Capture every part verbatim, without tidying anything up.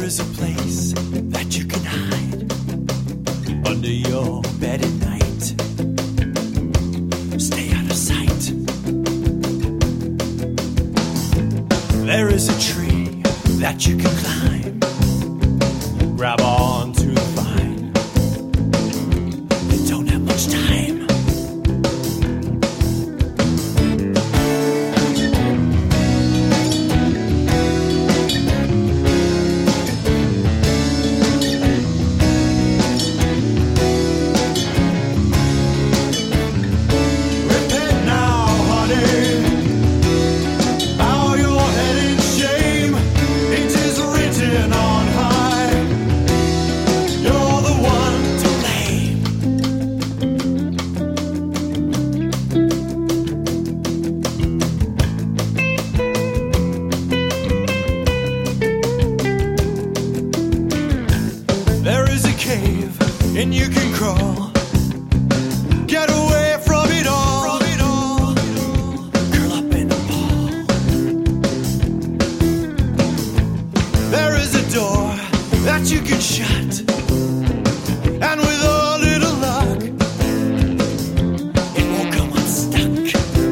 is a place that you can hide under your bed at night. Stay out of sight. There is a tree that you can climb. Grab on to the vine. You don't have much time. And you can crawl, get away from it all, from it all. Curl up in a ball. There is a door that you can shut, and with a little luck, it won't come unstuck.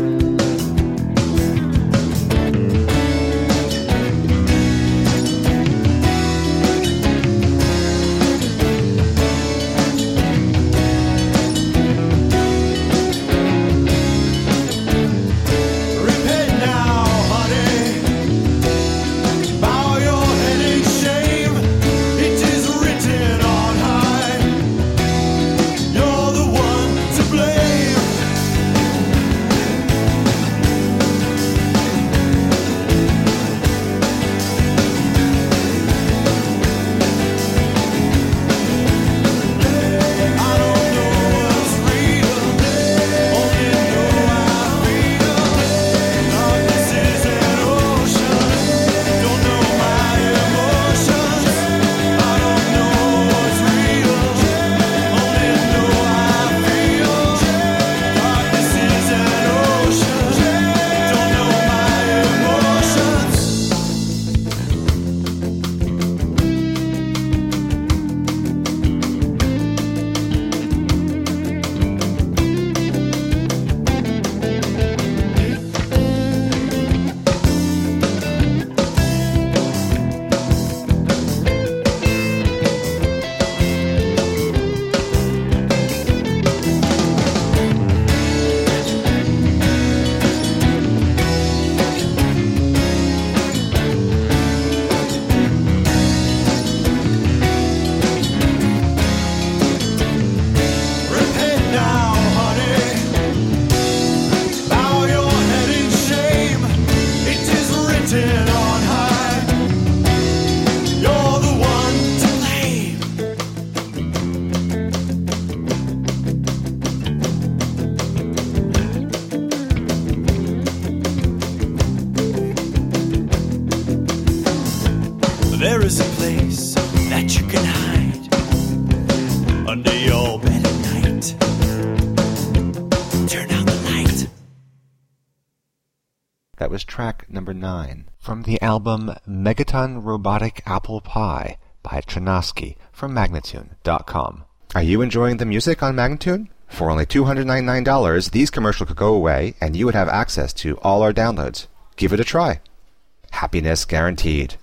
There is a place that you can hide under your bed at night. Turn out the light. That was track number nine from the album Megaton Robotic Apple Pie by Tronosky from Magnatune dot com. Are you enjoying the music on Magnatune? For only two hundred ninety-nine dollars, these commercials could go away and you would have access to all our downloads. Give it a try. Happiness guaranteed.